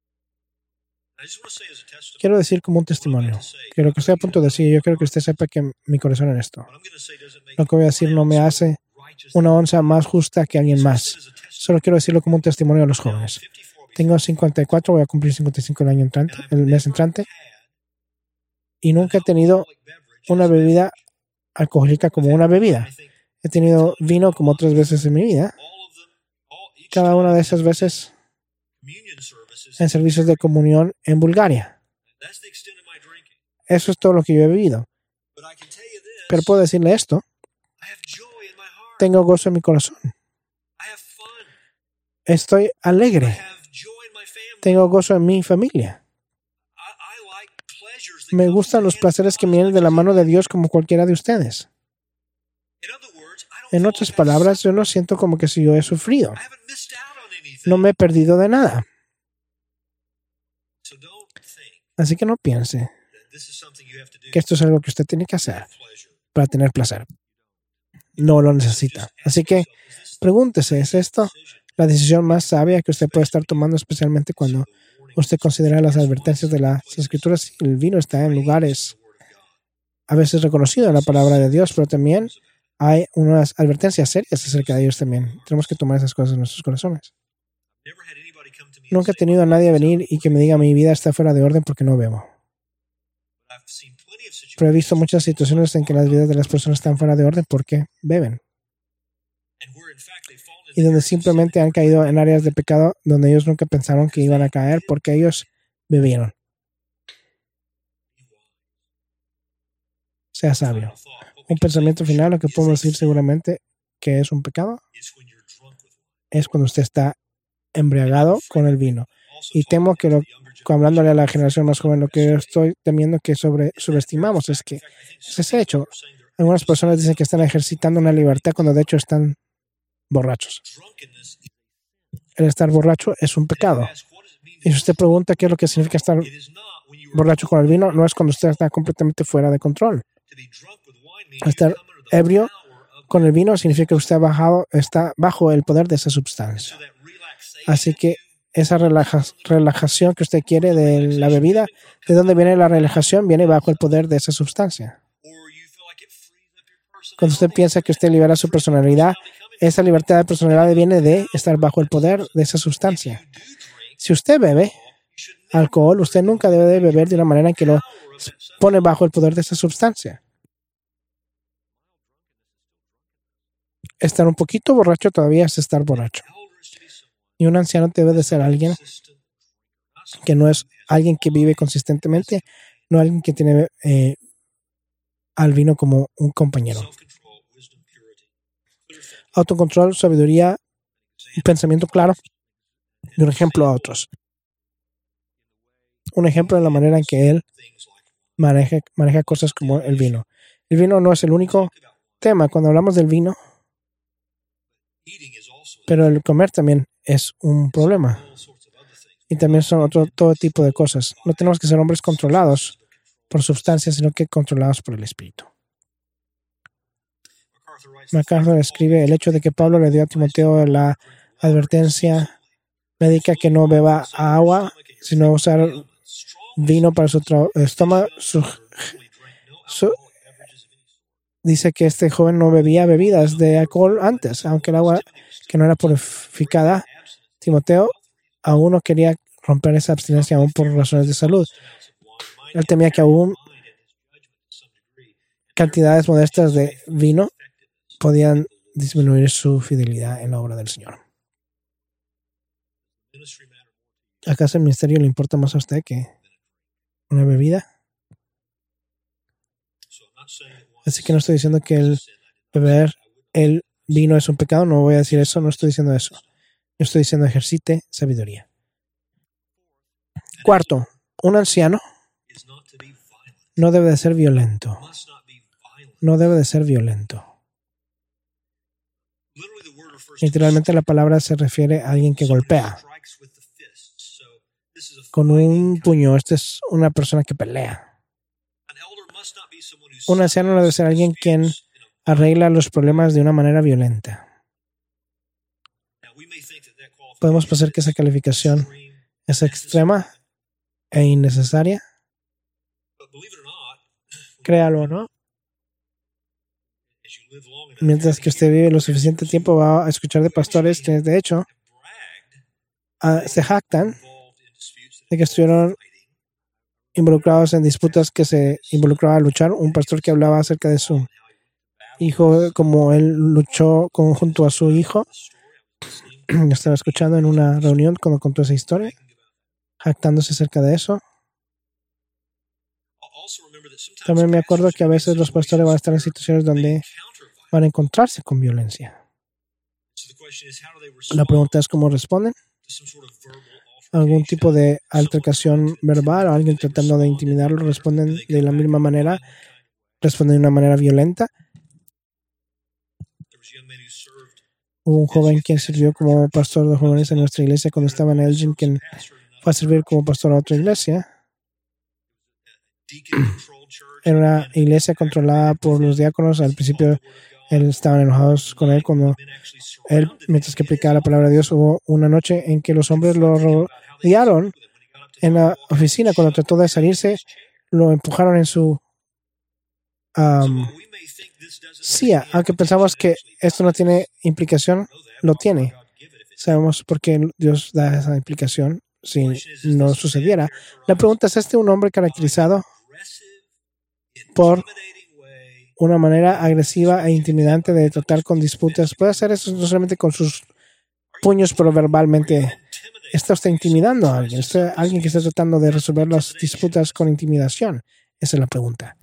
B: Quiero decir como un testimonio que lo que estoy a punto de decir, yo quiero que usted sepa que mi corazón en esto. Lo que voy a decir no me hace una onza más justa que alguien más. Solo quiero decirlo como un testimonio a los jóvenes. Tengo cincuenta y cuatro, voy a cumplir cincuenta y cinco el año entrante, el mes entrante, y nunca he tenido una bebida alcohólica como una bebida. He tenido vino como otras veces en mi vida. Cada una de esas veces en servicios de comunión en Bulgaria. Eso es todo lo que yo he bebido. Pero puedo decirle esto. Tengo gozo en mi corazón. Estoy alegre. Tengo gozo en mi familia. Me gustan los placeres que vienen de la mano de Dios como cualquiera de ustedes. En otras palabras, yo no siento como que si yo he sufrido. No me he perdido de nada. Así que no piense que esto es algo que usted tiene que hacer para tener placer. No lo necesita. Así que pregúntese, ¿es esto la decisión más sabia que usted puede estar tomando, especialmente cuando usted considera las advertencias de las Escrituras. El vino está en lugares a veces reconocidos en la palabra de Dios, pero también hay unas advertencias serias acerca de ellos también. Tenemos que tomar esas cosas en nuestros corazones. Nunca he tenido a nadie venir y que me diga mi vida está fuera de orden porque no bebo. Pero he visto muchas situaciones en que las vidas de las personas están fuera de orden porque beben. Y donde simplemente han caído en áreas de pecado donde ellos nunca pensaron que iban a caer porque ellos bebieron. Sea sabio. Un pensamiento final, lo que podemos decir seguramente que es un pecado, es cuando usted está embriagado con el vino. Y temo que, lo, hablándole a la generación más joven, lo que yo estoy temiendo que sobre, subestimamos es que es ese hecho. Algunas personas dicen que están ejercitando una libertad cuando de hecho están borrachos. El estar borracho es un pecado. Y si usted pregunta qué es lo que significa estar borracho con el vino, no es cuando usted está completamente fuera de control. Estar ebrio con el vino significa que usted ha bajado, está bajo el poder de esa sustancia. Así que esa relaja, relajación que usted quiere de la bebida, ¿de dónde viene la relajación? Viene bajo el poder de esa sustancia. Cuando usted piensa que usted libera su personalidad, esa libertad de personalidad viene de estar bajo el poder de esa sustancia. Si usted bebe alcohol, usted nunca debe de beber de una manera en que lo pone bajo el poder de esa sustancia. Estar un poquito borracho todavía es estar borracho. Y un anciano debe de ser alguien que no es alguien que vive consistentemente, no alguien que tiene eh, al vino como un compañero. Autocontrol, sabiduría, un pensamiento claro y un ejemplo a otros. Un ejemplo en la manera en que él maneja, maneja cosas como el vino. El vino no es el único tema cuando hablamos del vino, pero el comer también es un problema. Y también son otro todo tipo de cosas. No tenemos que ser hombres controlados por sustancias, sino que controlados por el Espíritu. MacArthur escribe el hecho de que Pablo le dio a Timoteo la advertencia médica que no beba agua, sino usar vino para su estómago. Su, su, dice que este joven no bebía bebidas de alcohol antes, aunque el agua que no era purificada. Timoteo aún no quería romper esa abstinencia aún por razones de salud. Él temía que aún cantidades modestas de vino podían disminuir su fidelidad en la obra del Señor. ¿Acaso el ministerio le importa más a usted que una bebida? Así que no estoy diciendo que el beber el vino es un pecado, no voy a decir eso, no estoy diciendo eso. Yo estoy diciendo ejercite sabiduría. Cuarto, un anciano no debe de ser violento. No debe de ser violento. Literalmente la palabra se refiere a alguien que golpea con un puño. Esta es una persona que pelea. Un anciano no debe ser alguien quien arregla los problemas de una manera violenta. Podemos pensar que esa calificación es extrema e innecesaria. Créalo o no. Mientras que usted vive lo suficiente tiempo, va a escuchar de pastores que, de hecho, uh, se jactan de que estuvieron involucrados en disputas que se involucraba a luchar. Un pastor que hablaba acerca de su hijo, como él luchó con, junto a su hijo. Estaba escuchando en una reunión cuando contó esa historia, jactándose acerca de eso. También me acuerdo que a veces los pastores van a estar en situaciones donde van a encontrarse con violencia. La pregunta es cómo responden. Algún tipo de altercación verbal o alguien tratando de intimidarlo, responden de la misma manera, responden de una manera violenta. Hubo un joven quien sirvió como pastor de jóvenes en nuestra iglesia cuando estaba en Elgin, quien fue a servir como pastor a otra iglesia. Era una iglesia controlada por los diáconos. Al principio él estaban enojados con él cuando él, mientras que aplicaba la palabra de Dios, hubo una noche en que los hombres lo rodearon En la oficina, cuando trató de salirse, lo empujaron en su um, silla. Aunque pensamos que esto no tiene implicación, lo tiene. Sabemos por qué Dios da esa implicación si no sucediera. La pregunta es, ¿es este un hombre caracterizado por una manera agresiva e intimidante de tratar con disputas? Puede hacer eso no solamente con sus puños, pero verbalmente. ¿Está usted intimidando a alguien? ¿Está alguien que está tratando de resolver las disputas con intimidación? Esa es la pregunta.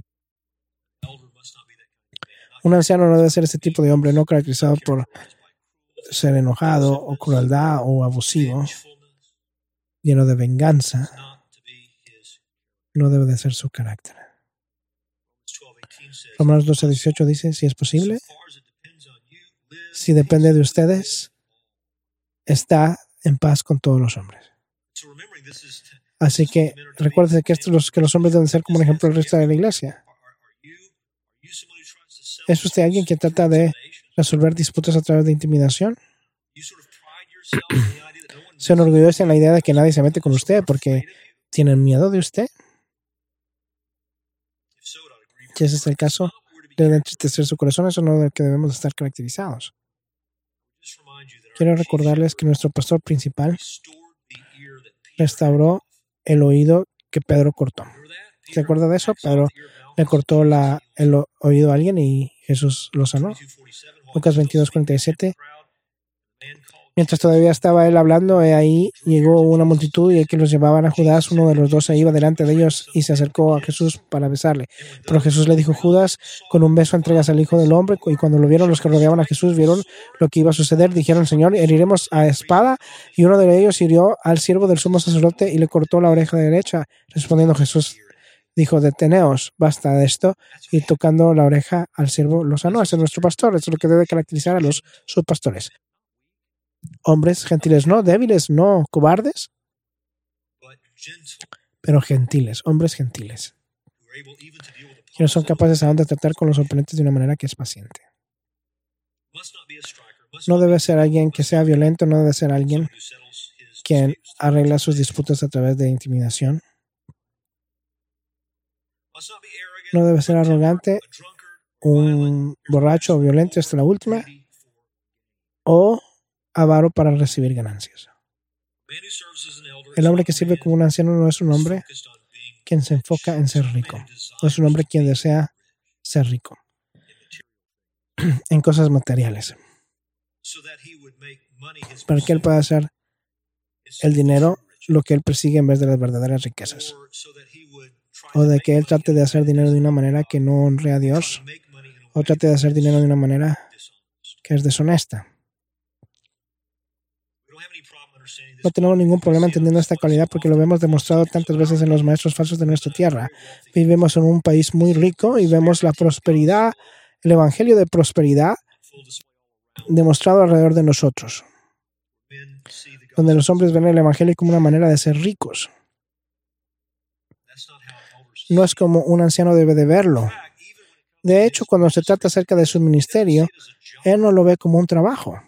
B: Un anciano no debe ser ese tipo de hombre, no caracterizado por ser enojado o crueldad o abusivo, lleno de venganza. No debe de ser su carácter. Romanos doce dieciocho dice, si es posible, si depende de ustedes, está en paz con todos los hombres. Así que recuerden que, estos, que los hombres deben ser como un ejemplo del resto de la iglesia. ¿Es usted alguien que trata de resolver disputas a través de intimidación? ¿Se enorgullece en la idea de que nadie se mete con usted porque tienen miedo de usted? Si ese es el caso, debe entristecer su corazón, eso no es de que debemos estar caracterizados. Quiero recordarles que nuestro pastor principal restauró el oído que Pedro cortó. ¿Se acuerda de eso? Pedro le cortó la, el oído a alguien y Jesús lo sanó. Lucas veintidós cuarenta y siete. Mientras todavía estaba él hablando, he ahí llegó una multitud y el que los llevaban a Judas, uno de los doce, iba delante de ellos y se acercó a Jesús para besarle. Pero Jesús le dijo, Judas, con un beso entregas al Hijo del Hombre. Y cuando lo vieron, los que rodeaban a Jesús vieron lo que iba a suceder. Dijeron, Señor, heriremos a espada. Y uno de ellos hirió al siervo del sumo sacerdote y le cortó la oreja derecha. Respondiendo Jesús, dijo, deteneos, basta de esto. Y tocando la oreja al siervo lo sanó. Ese es nuestro pastor. Eso es lo que debe caracterizar a los subpastores. Hombres gentiles, no débiles, no cobardes, pero gentiles, hombres gentiles, que no son capaces aún de tratar con los oponentes de una manera que es paciente. No debe ser alguien que sea violento, no debe ser alguien quien arregla sus disputas a través de intimidación. No debe ser arrogante, un borracho o violento hasta la última, o avaro para recibir ganancias. El hombre que sirve como un anciano no es un hombre quien se enfoca en ser rico. No es un hombre quien desea ser rico en cosas materiales, para que él pueda hacer el dinero lo que él persigue en vez de las verdaderas riquezas, o de que él trate de hacer dinero de una manera que no honre a Dios, o trate de hacer dinero de una manera que es deshonesta. No tenemos ningún problema entendiendo esta cualidad porque lo vemos demostrado tantas veces en los maestros falsos de nuestra tierra. Vivimos en un país muy rico y vemos la prosperidad, el evangelio de prosperidad demostrado alrededor de nosotros, donde los hombres ven el evangelio como una manera de ser ricos. No es como un anciano debe de verlo. De hecho, cuando se trata acerca de su ministerio, él no lo ve como un trabajo.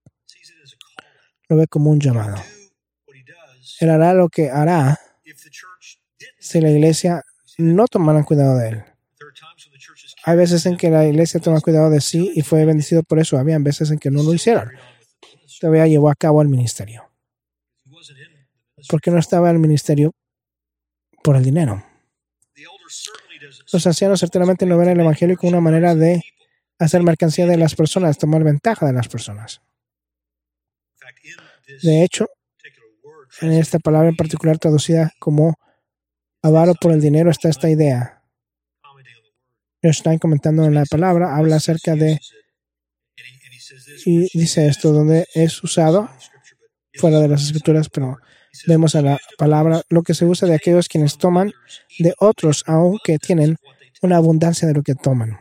B: Lo ve como un llamado. Él hará lo que hará si la iglesia no tomara cuidado de él. Hay veces en que la iglesia toma cuidado de sí y fue bendecido por eso. Había veces en que no lo hicieron. Todavía llevó a cabo el ministerio. Porque no estaba en el ministerio por el dinero. Los ancianos certamente no ven el evangelio como una manera de hacer mercancía de las personas, tomar ventaja de las personas. De hecho, en esta palabra en particular traducida como avaro por el dinero está esta idea. Stein, comentando en la palabra, habla acerca de, y dice esto, donde es usado fuera de las escrituras, pero vemos a la palabra lo que se usa de aquellos quienes toman de otros, aunque tienen una abundancia de lo que toman.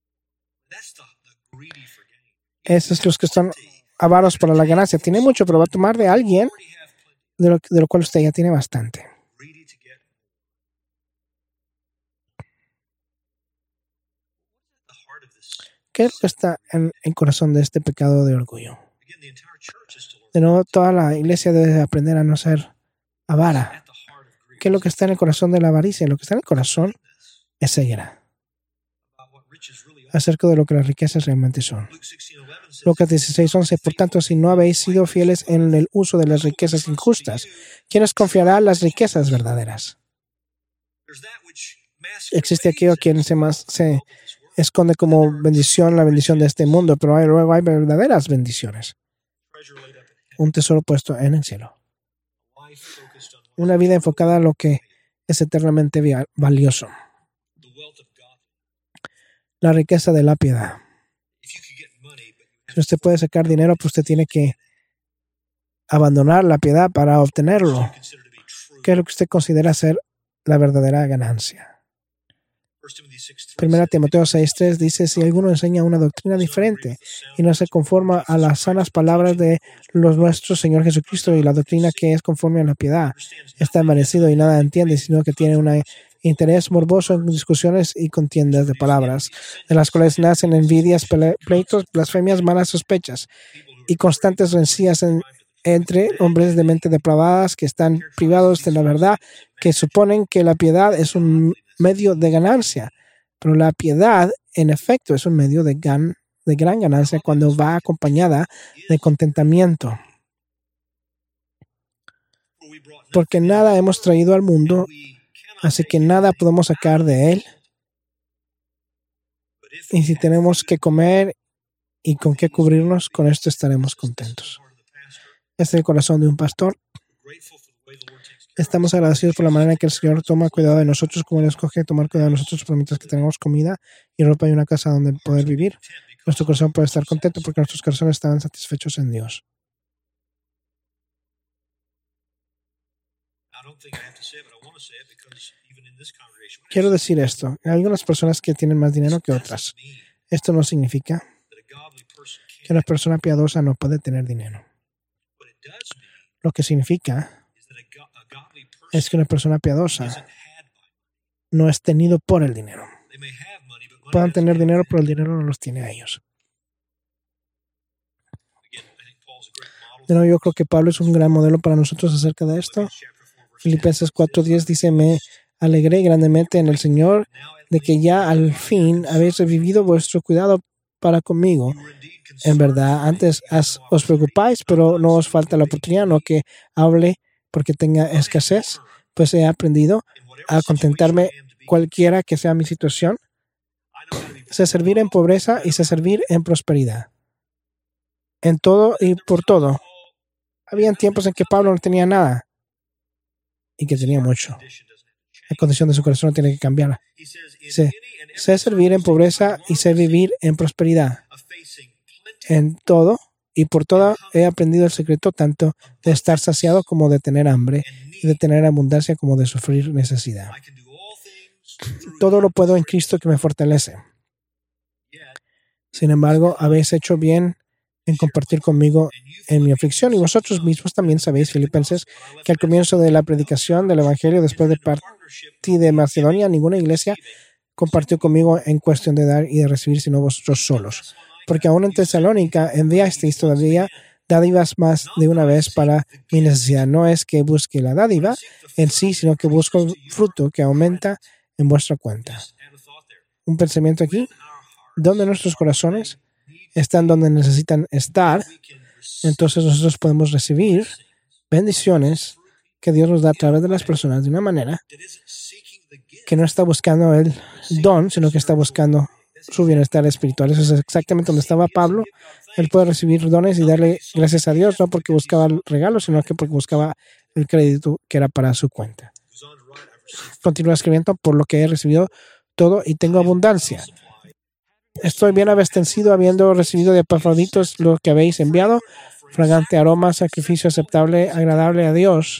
B: Esos son los que están avaros para la ganancia. Tiene mucho, pero va a tomar de alguien de lo, de lo cual usted ya tiene bastante. ¿Qué es lo que está en el corazón de este pecado de orgullo? De nuevo, toda la iglesia debe aprender a no ser avara. ¿Qué es lo que está en el corazón de la avaricia? Lo que está en el corazón es ceguera acerca de lo que las riquezas realmente son. Lucas dieciséis once. Por tanto, si no habéis sido fieles en el uso de las riquezas injustas, ¿quién os confiará las riquezas verdaderas? Existe aquello a quien se, más, se esconde como bendición la bendición de este mundo, pero hay, luego hay verdaderas bendiciones. Un tesoro puesto en el cielo. Una vida enfocada a lo que es eternamente valioso. La riqueza de la piedad. Si usted puede sacar dinero, pues usted tiene que abandonar la piedad para obtenerlo. ¿Qué es lo que usted considera ser la verdadera ganancia? Primera Timoteo seis tres dice, si alguno enseña una doctrina diferente y no se conforma a las sanas palabras de los nuestro Señor Jesucristo y la doctrina que es conforme a la piedad, está envanecido y nada entiende, sino que tiene un interés morboso en discusiones y contiendas de palabras, de las cuales nacen envidias, pleitos, blasfemias, malas sospechas y constantes rencillas en, entre hombres de mente depravadas que están privados de la verdad, que suponen que la piedad es un medio de ganancia, pero la piedad en efecto es un medio de, gan, de gran ganancia cuando va acompañada de contentamiento, porque nada hemos traído al mundo, así que nada podemos sacar de él, y si tenemos que comer y con qué cubrirnos, con esto estaremos contentos. Este es el corazón de un pastor. Estamos agradecidos por la manera en que el Señor toma cuidado de nosotros, como Él escoge tomar cuidado de nosotros, por mientras que tenemos comida y ropa y una casa donde poder vivir. Nuestro corazón puede estar contento porque nuestros corazones están satisfechos en Dios. Quiero decir esto. Hay algunas personas que tienen más dinero que otras. Esto no significa que una persona piadosa no puede tener dinero. Lo que significa es que una persona piadosa no es tenido por el dinero. Pueden tener dinero, pero el dinero no los tiene a ellos. De nuevo, yo creo que Pablo es un gran modelo para nosotros acerca de esto. Filipenses cuatro diez dice, me alegré grandemente en el Señor de que ya al fin habéis revivido vuestro cuidado para conmigo. En verdad, antes as, os preocupáis, pero no os falta la oportunidad, no que hable porque tenga escasez, pues he aprendido a contentarme cualquiera que sea mi situación. Sé servir en pobreza y sé servir en prosperidad. En todo y por todo. Habían tiempos en que Pablo no tenía nada y que tenía mucho. La condición de su corazón no tiene que cambiar. Sé, sé servir en pobreza y sé vivir en prosperidad. En todo y por todo he aprendido el secreto tanto de estar saciado como de tener hambre y de tener abundancia como de sufrir necesidad. Todo lo puedo en Cristo que me fortalece. Sin embargo, habéis hecho bien en compartir conmigo en mi aflicción y vosotros mismos también sabéis, Filipenses, que al comienzo de la predicación del Evangelio, después de partir de Macedonia, ninguna iglesia compartió conmigo en cuestión de dar y de recibir, sino vosotros solos. Porque aún en Tesalónica enviasteis todavía dádivas más de una vez para mi necesidad. No es que busque la dádiva en sí, sino que busco el fruto que aumenta en vuestra cuenta. Un pensamiento aquí, donde nuestros corazones están donde necesitan estar, entonces nosotros podemos recibir bendiciones que Dios nos da a través de las personas de una manera que no está buscando el don, sino que está buscando su bienestar espiritual. Eso es exactamente donde estaba Pablo. Él puede recibir dones y darle gracias a Dios, no porque buscaba el regalo, sino que porque buscaba el crédito que era para su cuenta. Continúa escribiendo, por lo que he recibido todo y tengo abundancia. Estoy bien abastecido, habiendo recibido de Epafroditos lo que habéis enviado, fragante aroma, sacrificio aceptable, agradable a Dios.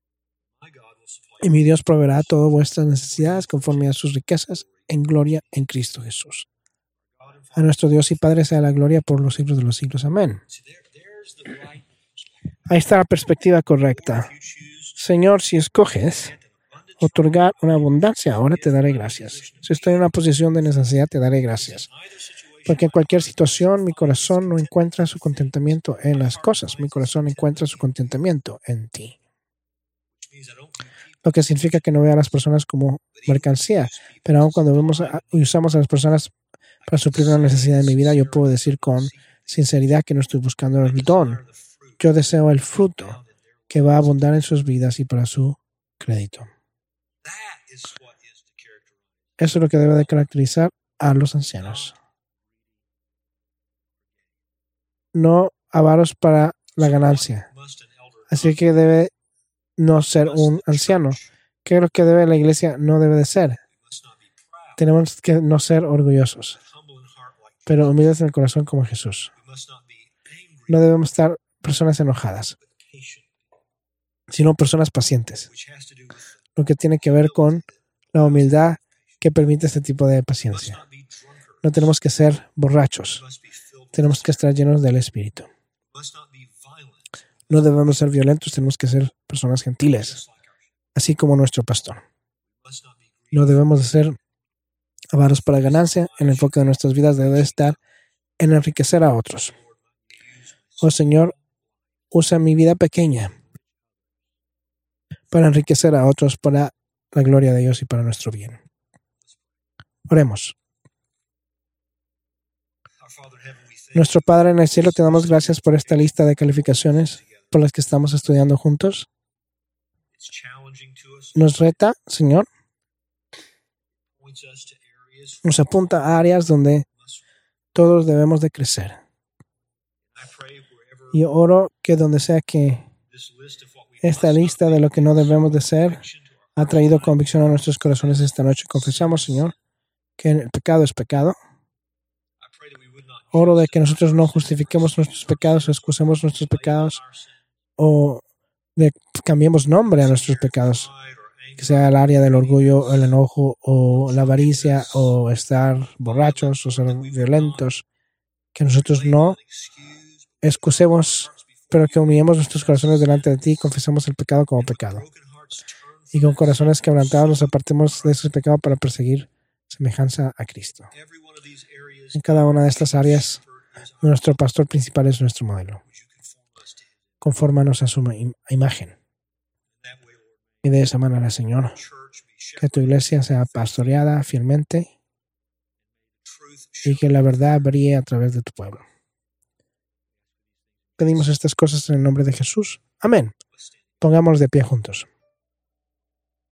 B: Y mi Dios proveerá todas vuestras necesidades conforme a sus riquezas en gloria en Cristo Jesús. A nuestro Dios y Padre sea la gloria por los siglos de los siglos. Amén. Ahí está la perspectiva correcta. Señor, si escoges otorgar una abundancia, ahora te daré gracias. Si estoy en una posición de necesidad, te daré gracias. Porque en cualquier situación, mi corazón no encuentra su contentamiento en las cosas. Mi corazón encuentra su contentamiento en ti. lo que significa que no vea a las personas como mercancía. Pero aun cuando vemos a, y usamos a las personas para suplir una necesidad de mi vida, yo puedo decir con sinceridad que no estoy buscando el don. Yo deseo el fruto que va a abundar en sus vidas y para su crédito. Eso es lo que debe de caracterizar a los ancianos. No avaros para la ganancia. Así que debe no ser un anciano. ¿Qué es lo que debe la iglesia? No debe de ser. Tenemos que no ser orgullosos, pero humildes en el corazón como Jesús. No debemos estar personas enojadas, sino personas pacientes. Lo que tiene que ver con la humildad que permite este tipo de paciencia. No tenemos que ser borrachos. Tenemos que estar llenos del Espíritu. No debemos ser violentos, tenemos que ser personas gentiles, así como nuestro pastor. No debemos de ser avaros para ganancia. El enfoque de nuestras vidas debe estar en enriquecer a otros. Oh Señor, usa mi vida pequeña para enriquecer a otros para la gloria de Dios y para nuestro bien. Oremos. Nuestro Padre en el cielo, te damos gracias por esta lista de calificaciones por las que estamos estudiando juntos. Nos reta, Señor. Nos apunta a áreas donde todos debemos de crecer. Y oro que donde sea que esta lista de lo que no debemos de ser ha traído convicción a nuestros corazones esta noche. Confesamos, Señor, que el pecado es pecado. Oro de que nosotros no justifiquemos nuestros pecados o excusemos nuestros pecados o de cambiemos nombre a nuestros pecados, que sea el área del orgullo, el enojo o la avaricia o estar borrachos o ser violentos, que nosotros no excusemos, pero que humillemos nuestros corazones delante de ti y confesemos el pecado como pecado. Y con corazones quebrantados nos apartemos de ese pecado para perseguir semejanza a Cristo. En cada una de estas áreas, nuestro pastor principal es nuestro modelo. Confórmanos a su im- imagen. Y de esa manera, Señor, que tu iglesia sea pastoreada fielmente y que la verdad brille a través de tu pueblo. Pedimos estas cosas en el nombre de Jesús. Amén. Pongámonos de pie juntos.